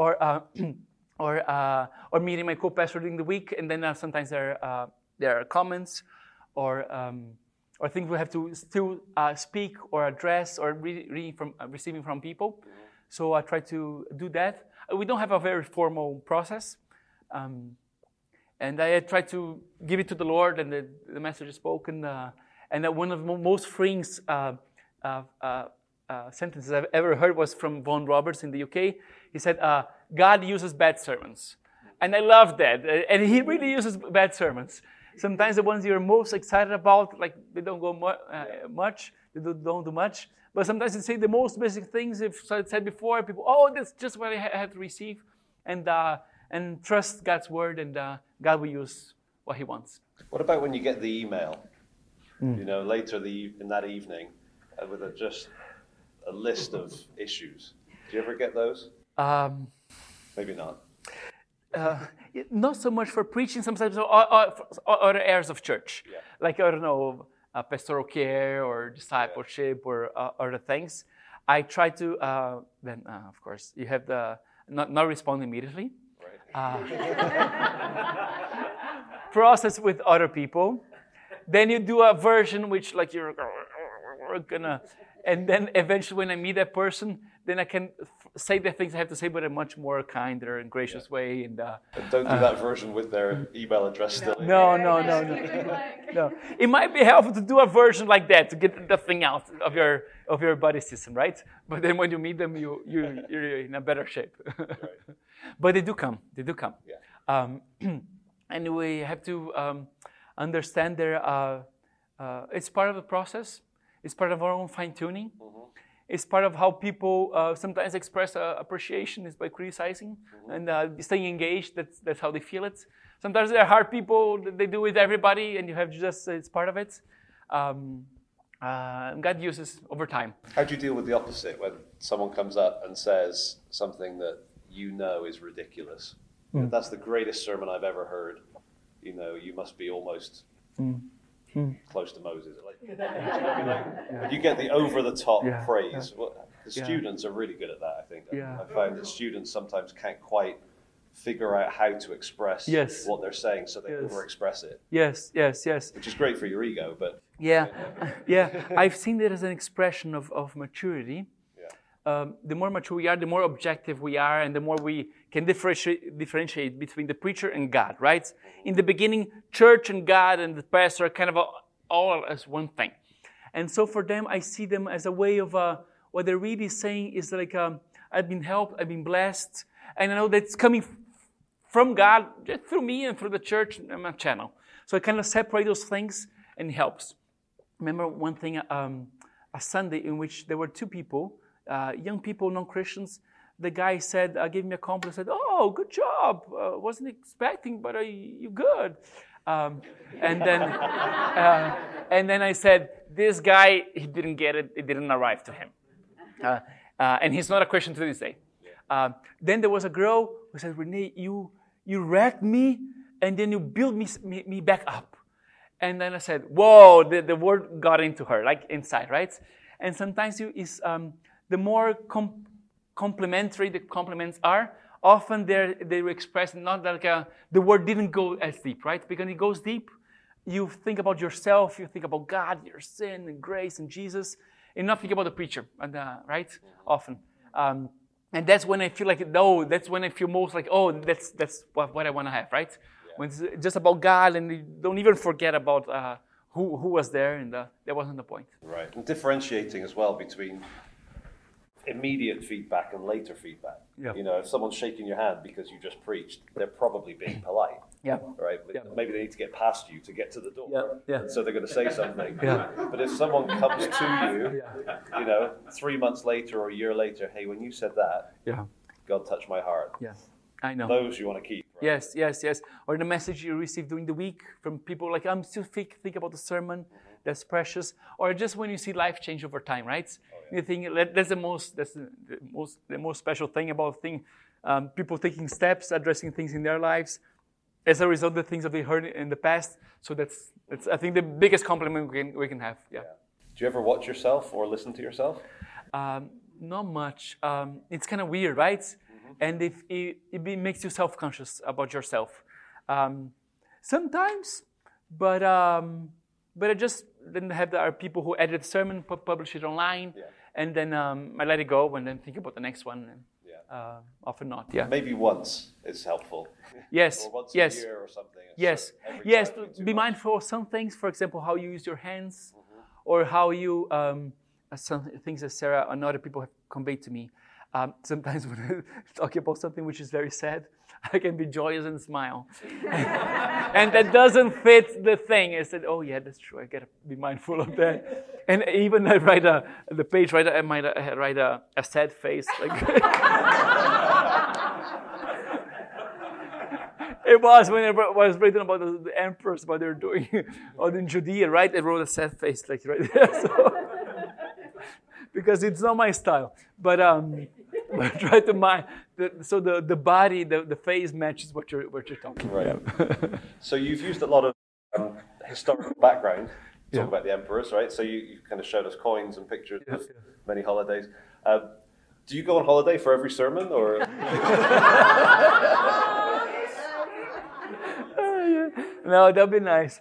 Or meeting my co-pastor during the week, and then sometimes there are comments or things we have to still speak or address or receiving from people. So I try to do that. We don't have a very formal process. And I try to give it to the Lord, and the message is spoken. And one of the most freeing sentences I've ever heard was from Vaughan Roberts in the UK. He said, God uses bad sermons. And I love that. And he really uses bad sermons. Sometimes the ones you're most excited about, like they don't go much, they don't do much. But sometimes they say the most basic things. If I said before, people, that's just what I have to receive. And trust God's word, and God will use what he wants. What about when you get the email, later in that evening, with just a list of issues? Do you ever get those? Maybe not. Not so much for preaching, sometimes other areas of church. Yeah. Like, I don't know, pastoral care or discipleship or other things. I try to, then of course, you have not respond immediately. Process with other people. Then you do a version which like you're gonna, and then eventually when I meet that person, then I can say the things I have to say, but in a much more kinder and gracious way. And don't do that version with their email address still. No. It might be helpful to do a version like that to get the thing out of your body system, right? But then when you meet them, you're in a better shape. Right. But they do come. Yeah. And we have to understand it's part of the process. It's part of our own fine-tuning. Mm-hmm. It's part of how people sometimes express appreciation is by criticizing and staying engaged. That's how they feel it. Sometimes they're hard people. They do it with everybody, and you have just, it's part of it. God uses over time. How do you deal with the opposite when someone comes up and says something that is ridiculous? That's the greatest sermon I've ever heard. You must be almost close to Moses. You get the over-the-top praise. Yeah. Well, the students are really good at that, I think. Yeah. I find that students sometimes can't quite figure out how to express what they're saying, so they over-express it. Yes. Which is great for your ego, but... Yeah. I've seen it as an expression of maturity. The more mature we are, the more objective we are, and the more we can differentiate between the preacher and God, right? In the beginning, church and God and the pastor are kind of all as one thing. And so for them, I see them as a way of what they're really saying is like, I've been helped, I've been blessed, and I know that's coming from God just through me and through the church and my channel. So I kind of separate those things, and it helps. Remember one thing, a Sunday in which there were two people, young people, non-Christians. The guy said, gave me a compliment, said, "Oh, good job. Wasn't expecting, but you good." And then I said, "This guy, he didn't get it. It didn't arrive to him." And he's not a Christian to this day. Then there was a girl who said, "Renee, you wrecked me, and then you built me back up." And then I said, "Whoa!" The word got into her, like inside, right? And sometimes the more complimentary the compliments are, often they're expressed not like the word didn't go as deep, right? Because it goes deep, you think about yourself, you think about God, your sin and grace and Jesus, and not think about the preacher, right? Often. And that's when I feel like, that's when I feel most like, that's what I want to have, right? Yeah. When it's just about God, and you don't even forget about who was there, and that wasn't the point. Right, and differentiating as well between immediate feedback and later feedback. Yeah. You know, if someone's shaking your hand because you just preached, they're probably being polite. Yeah. Right? Maybe they need to get past you to get to the door. Yeah. So they're going to say something. Yeah. But if someone comes to you, you know, 3 months later or a year later, hey, when you said that, God touched my heart. Yeah. I know. Those you want to keep. Right? Yes. Or the message you received during the week from people like, I'm still think about the sermon. That's precious. Or just when you see life change over time, right? You think that's the most special thing about people taking steps, addressing things in their lives as a result of the things that they heard in the past. So that's I think the biggest compliment we can have. Yeah. Do you ever watch yourself or listen to yourself? Not much. It's kind of weird, right? And if it makes you self-conscious about yourself. Sometimes, but I just then there are people who edit the sermon, publish it online, and then I let it go and then think about the next one. And, often not. Yeah. Maybe once is helpful. Yes. Or once a year or something. Yes. To be mindful of some things. For example, how you use your hands, or how you some things that Sarah and other people have conveyed to me. Sometimes when I talk about something which is very sad, I can be joyous and smile. And that doesn't fit the thing. I said, oh yeah, that's true. I got to be mindful of that. And even I write the page, I might write a sad face. Like it was when I was written about the emperors, what they're doing out in Judea, right? I wrote a sad face like right there. So, because it's not my style. But I try to so the body, the face matches what you're talking about. Right. So you've used a lot of historical background to talk about the emperors, right? So you kind of showed us coins and pictures of many holidays. Do you go on holiday for every sermon, or? No, that'd be nice.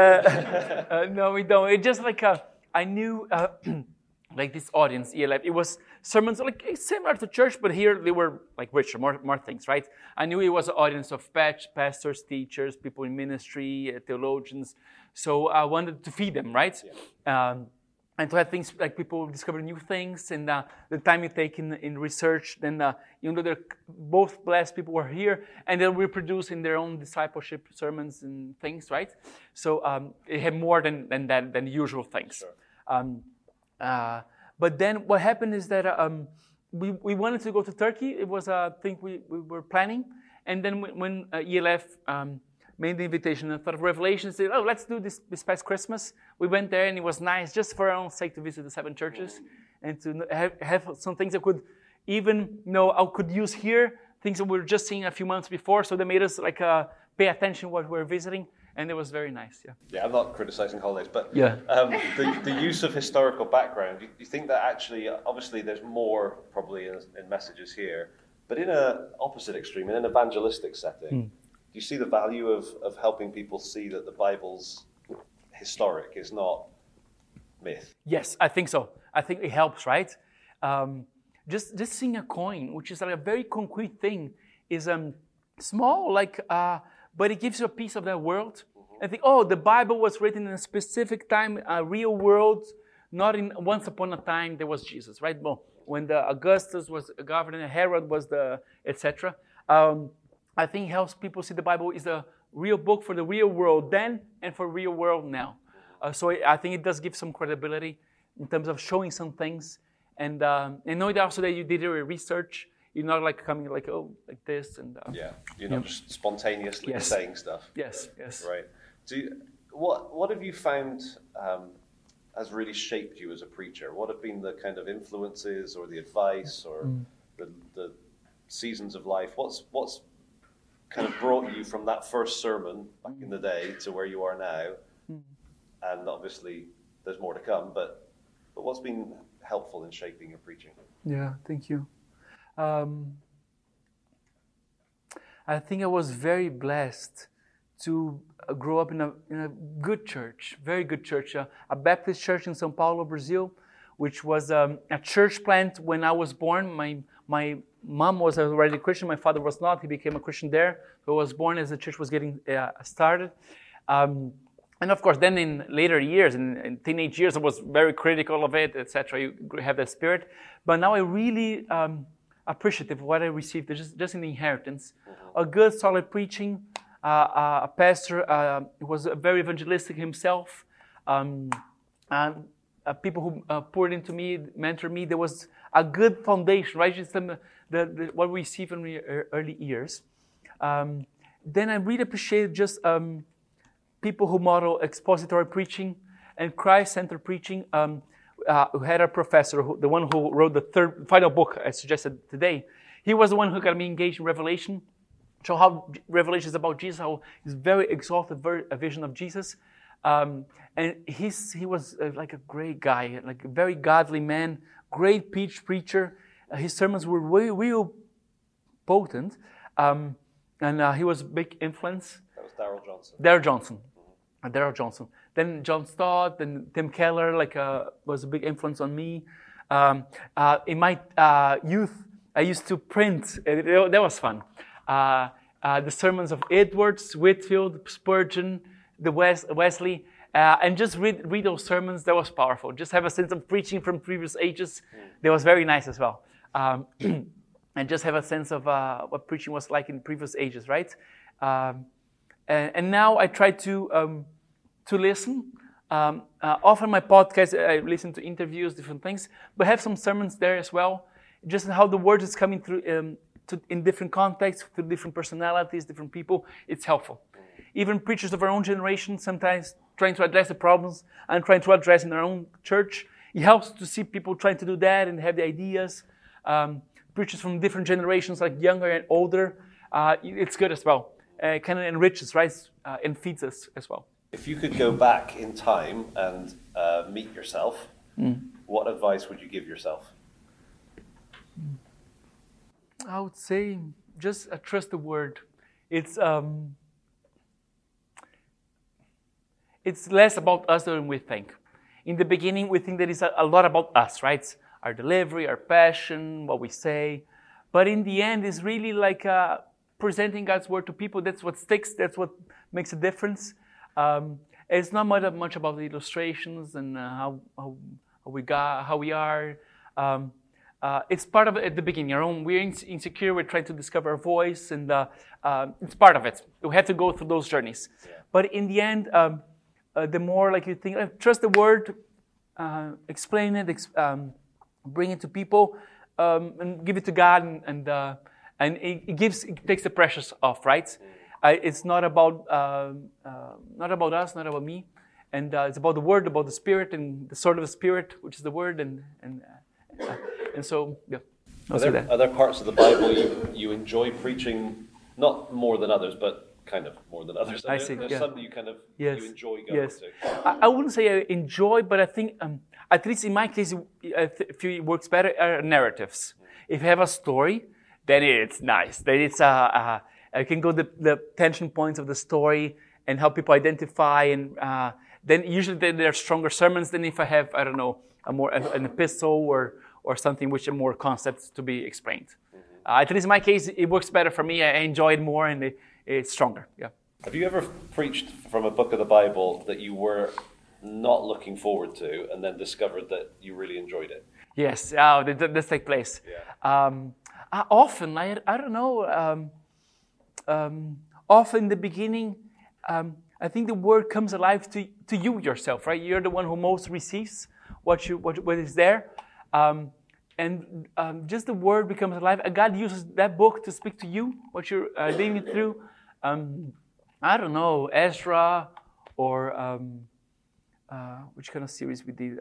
No, we don't. It's just like I knew. Like this audience, ELF, it was sermons like similar to church, but here they were like richer, more things, right? I knew it was an audience of pastors, teachers, people in ministry, theologians. So I wanted to feed them, right? Yeah. And to have things like people discover new things, and the time you take in research, then they're both blessed people who are here, and they'll reproduce in their own discipleship sermons and things, right? So it had more than the usual things. Sure. But then what happened is that we wanted to go to Turkey. It was a thing we were planning. And then when ELF made the invitation, I thought of Revelation, said, oh, let's do this past Christmas. We went there and it was nice just for our own sake to visit the 7 churches and to have some things I could I could use here, things that we were just seeing a few months before. So they made us pay attention to what we were visiting. And it was very nice, Yeah, I'm not criticizing holidays, but the use of historical background, you think that actually, obviously there's more probably in messages here, but in an opposite extreme, in an evangelistic setting, do you see the value of helping people see that the Bible's historic, is not myth? Yes, I think so. I think it helps, right? Just seeing a coin, which is like a very concrete thing, is small, but it gives you a piece of that world. I think, the Bible was written in a specific time, a real world, not in once upon a time there was Jesus, right? Well, when the Augustus was governor, Herod was the etc. I think it helps people see the Bible is a real book for the real world then and for real world now. So I think it does give some credibility in terms of showing some things, and knowing also that you did your research. You're not coming like this and you're not just spontaneously saying stuff. Yes. Right. What have you found has really shaped you as a preacher? What have been the kind of influences or the advice or the seasons of life? What's kind of brought you from that first sermon back in the day to where you are now? And obviously there's more to come, but what's been helpful in shaping your preaching? Yeah, thank you. I think I was very blessed to grow up in a good church, very good church, a Baptist church in São Paulo, Brazil, which was a church plant when I was born. My mom was already a Christian, my father was not. He became a Christian there. So I was born as the church was getting started. And of course, then in later years, in teenage years, I was very critical of it, etc. You have that spirit. But now I really appreciative of what I received, just in the inheritance. A good, solid preaching, a pastor who was very evangelistic himself, and people who poured into me, mentored me. There was a good foundation, right? Just what we received in the early years. Then I really appreciate just people who model expository preaching and Christ-centered preaching. Who had a professor, the one who wrote the final book I suggested today. He was the one who got me engaged in Revelation. So how Revelation is about Jesus, how he's very exalted a vision of Jesus. And he was like a great guy, like a very godly man, great preacher. His sermons were real potent. And he was a big influence. That was Darrell Johnson. Darrell Johnson. Then John Stott, then Tim Keller, was a big influence on me. In my youth, I used to print. That was fun. The sermons of Edwards, Whitefield, Spurgeon, Wesley, and just read those sermons. That was powerful. Just have a sense of preaching from previous ages. That was very nice as well. And just have a sense of what preaching was like in previous ages, right? And now I try to listen. Often my podcast, I listen to interviews, different things, but have some sermons there as well. Just how the word is coming through in different contexts, through different personalities, different people. It's helpful. Even preachers of our own generation, sometimes trying to address the problems I'm trying to address in our own church. It helps to see people trying to do that and have the ideas. Preachers from different generations, like younger and older. It's good as well. It kind of enriches, right? And feeds us as well. If you could go back in time and meet yourself, what advice would you give yourself? I would say just trust the word. It's less about us than we think. In the beginning, we think that it's a lot about us, right? Our delivery, our passion, what we say. But in the end, it's really like presenting God's word to people. That's what sticks. That's what makes a difference. It's not much about the illustrations and how we are. It's part of it at the beginning. We're insecure. We're trying to discover our voice, and it's part of it. We have to go through those journeys. Yeah. But in the end, the more like you think, trust the word, explain it, bring it to people, and give it to God, and it takes the pressure off, right? It's not about us, not about me, and it's about the Word, about the Spirit, and the sword of the Spirit, which is the Word, and so yeah. Are there parts of the Bible you enjoy preaching, not more than others, but kind of more than others? I see. There's some that you kind of you enjoy going to. I wouldn't say I enjoy, but I think at least in my case, it works better are narratives. If you have a story, then it's nice. Then it's I can go the tension points of the story and help people identify, and then usually there are stronger sermons than if I have, I don't know, an epistle or something which are more concepts to be explained. At least in my case, it works better for me. I enjoy it more, and it's stronger. Yeah. Have you ever preached from a book of the Bible that you were not looking forward to, and then discovered that you really enjoyed it? Yes. This takes place. Yeah. Often, I don't know. Often in the beginning, I think the word comes alive to you yourself, right? You're the one who most receives what is there, and just the word becomes alive. God uses that book to speak to you, what you're living through. I don't know, Ezra, or which kind of series we did.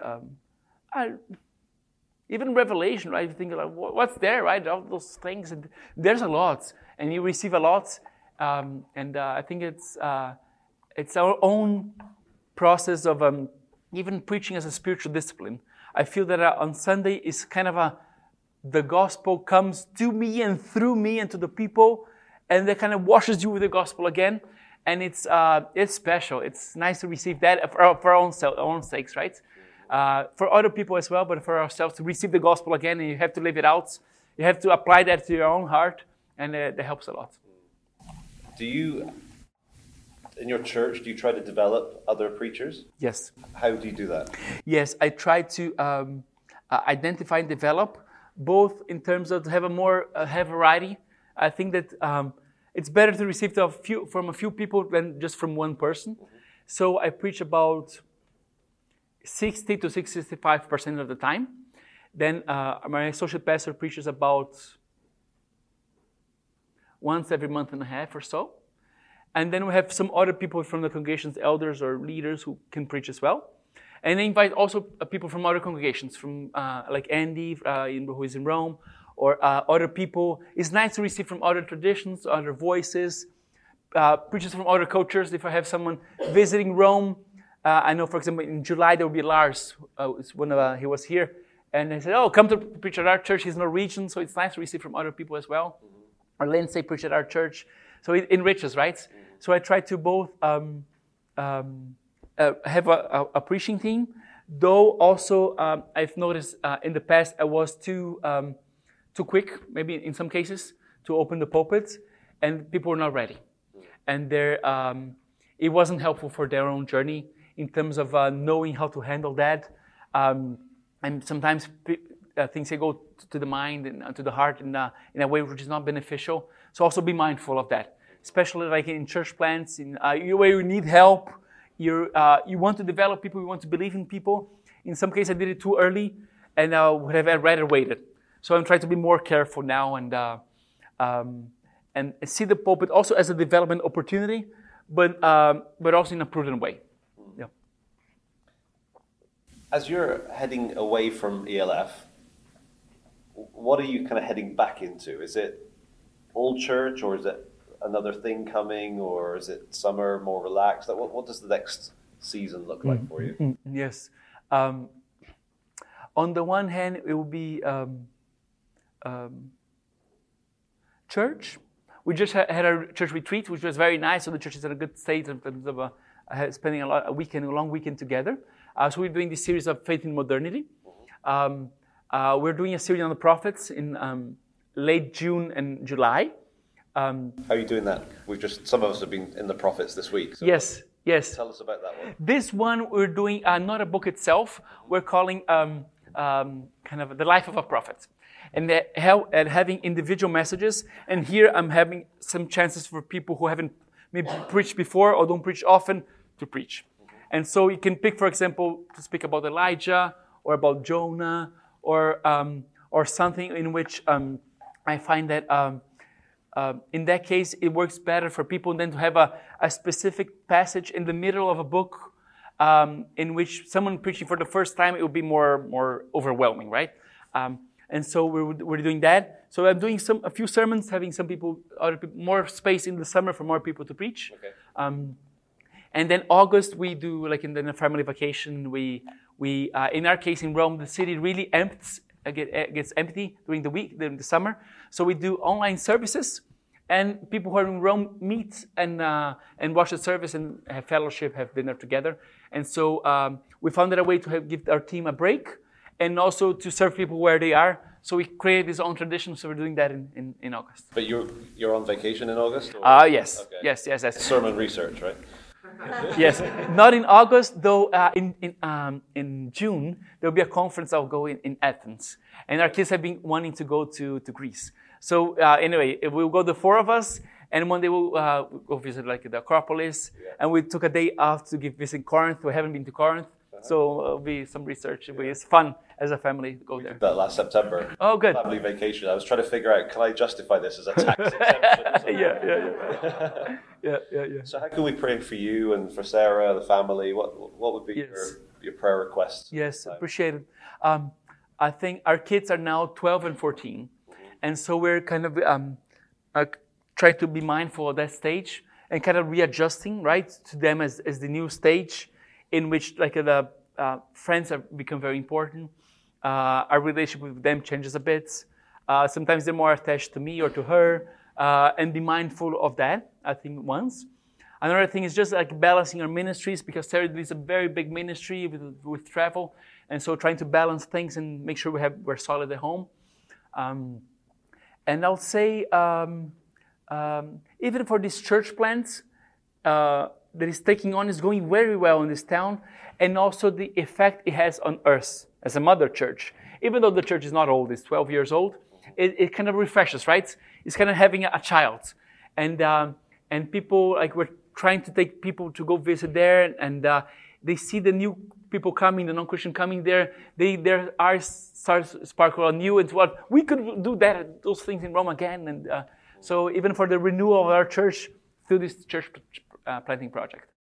Even Revelation, right? You think like, what's there, right? All those things, and there's a lot, and you receive a lot, and I think it's our own process of even preaching as a spiritual discipline. I feel that on Sunday is kind of the gospel comes to me and through me and to the people, and that kind of washes you with the gospel again, and it's special. It's nice to receive that for our own sakes, right? For other people as well, but for ourselves to receive the gospel again, and you have to live it out. You have to apply that to your own heart, and that helps a lot. Do you, in your church, do you try to develop other preachers? Yes. How do you do that? Yes, I try to identify and develop both in terms of to have have variety. I think that it's better to receive from a few people than just from one person. So I preach about 60 to 65% of the time. Then my associate pastor preaches about once every month and a half or so. And then we have some other people from the congregation's elders or leaders who can preach as well. And I invite also people from other congregations, from like Andy, who is in Rome, or other people. It's nice to receive from other traditions, other voices, preachers from other cultures. If I have someone visiting Rome, I know, for example, in July there will be Lars, when he was here. And I said, oh, come to preach at our church. He's Norwegian, so it's nice to receive from other people as well. Or Lindsay preach at our church. So it enriches, right? So I try to both have a preaching team, though also I've noticed in the past I was too quick, maybe in some cases, to open the pulpits, and people were not ready. And it wasn't helpful for their own journey in terms of knowing how to handle that. And sometimes things can go to the mind and to the heart in a way which is not beneficial. So also be mindful of that, especially like in church plants, where you need help. You want to develop people, you want to believe in people. In some cases, I did it too early, and I would have rather waited. So I'm trying to be more careful now and see the pulpit also as a development opportunity, but also in a prudent way. Yeah. As you're heading away from ELF, what are you kind of heading back into? Is it old church, or is it another thing coming, or is it summer, more relaxed? Like, what does the next season look like for you? Yes. On the one hand, it will be church. We just had our church retreat, which was very nice. So the church is in a good state in terms of spending a long weekend together. So we're doing this series of Faith in Modernity. We're doing a series on the prophets in late June and July. How are you doing that? Some of us have been in the prophets this week. So yes. Tell us about that one. This one we're doing not a book itself. We're calling kind of the life of a prophet, and having individual messages. And here I'm having some chances for people who haven't maybe preached before or don't preach often to preach. And so you can pick, for example, to speak about Elijah or about Jonah or something in which I find that in that case it works better for people than to have a specific passage in the middle of a book in which someone preaching for the first time, it would be more overwhelming, right? And so we're doing that. So I'm doing a few sermons, having other people, more space in the summer for more people to preach. Okay. And then August we do, like in the family vacation, we in our case in Rome, the city really gets empty during the week, during the summer. So we do online services, and people who are in Rome meet and watch the service and have fellowship, have dinner together. And so we found a way to give our team a break, and also to serve people where they are. So we create this own tradition. So we're doing that in August. But you're on vacation in August? Yes. Okay. Yes. Sermon research, right? Yes, not in August, though. In June there will be a conference I'll go in Athens, and our kids have been wanting to go to Greece. So anyway, we'll go the four of us, and one day we'll go visit like the Acropolis, and we took a day off to visit Corinth. We haven't been to Corinth, so it'll be some research. It's fun as a family to go there. That last September. Oh, good. Family vacation. I was trying to figure out, can I justify this as a tax exemption? Yeah. So how can we pray for you and for Sarah, the family? What would be your prayer requests? Yes, appreciate it. I think our kids are now 12 and 14, and so we're kind of trying to be mindful of that stage and kind of readjusting, right, to them as the new stage in which like the friends have become very important. Our relationship with them changes a bit. Sometimes they're more attached to me or to her, and be mindful of that, I think, once. Another thing is just like balancing our ministries, because Sarah leads a very big ministry with travel, and so trying to balance things and make sure we're solid at home. And I'll say, even for these church plants that is taking on, is going very well in this town, and also the effect it has on us as a mother church. even though the church is not old, it's 12 years old, it kind of refreshes, right? It's kind of having a child. And people, like, we're trying to take people to go visit there, and they see the new people coming, the non-Christian coming there. Their eyes start to sparkle anew, and what we could do those things in Rome again. And so even for the renewal of our church through this church planting project.